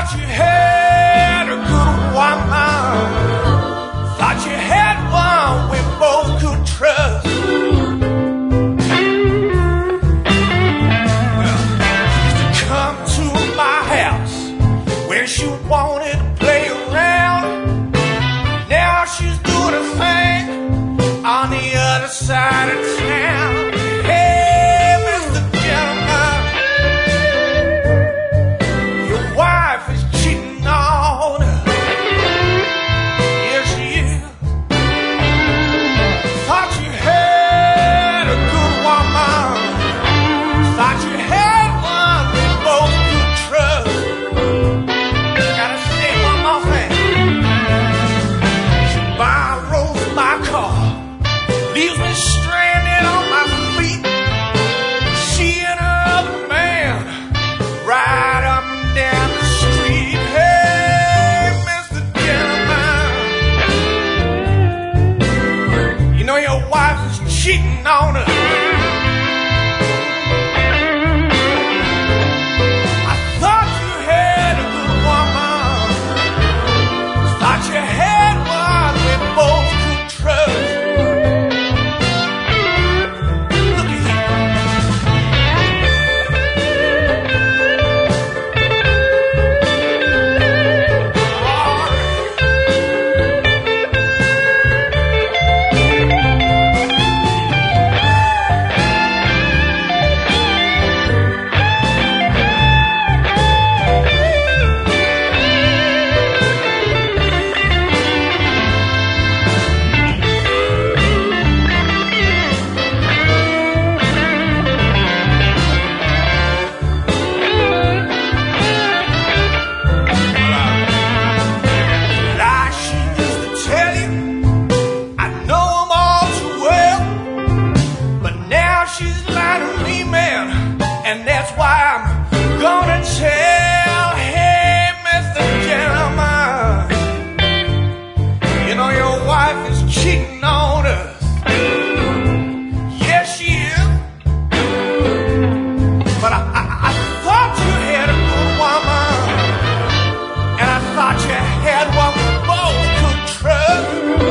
thought you had a good woman. Thought you had one we both could trust. Well, she used to come to my house when she wanted to play around. Now she's doing a thing on the other side of town. Hey, Mr. Gentleman, your wife is cheating on her. Yes, she is. Thought you had a good woman. Thought you had one we both could trust. Gotta say one more thing. She borrows my car, leaves me stranded on my feet. She and her other man ride up and down the street. Hey, Mr. Gentleman, you know your wife is cheating on her. I thought you had a good woman. Thought you had one we both could trust. Look at here. Lie she used to tell you, I know 'em all too well. But now she's lying to me, man, and that's why I'm gonna tell. Hey, Mr. Gentleman, you know your wife is cheating on us. Yes, she is. But I thought you had a good woman, and I thought you had one we both could trust.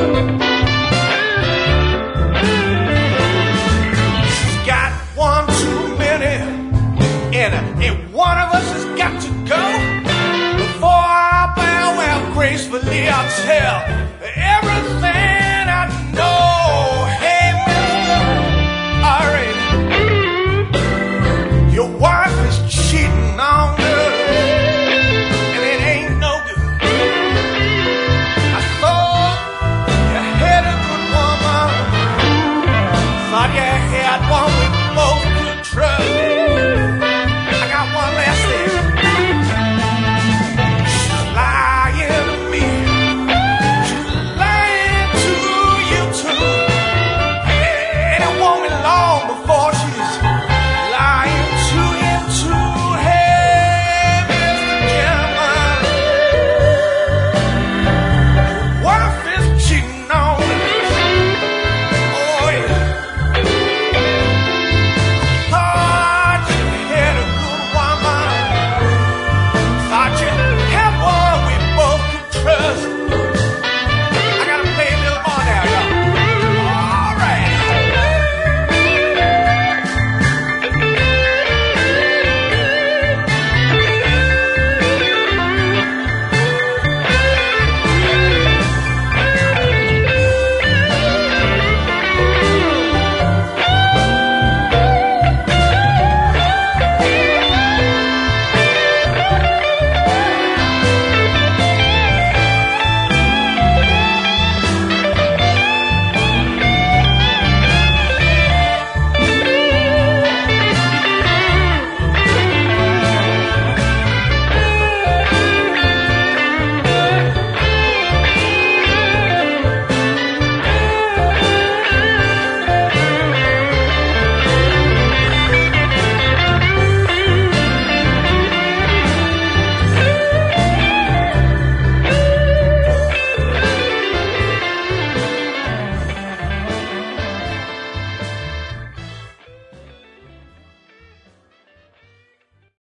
She's got one too many, and one of us has got to go. Before I bow out gracefully, I'll tell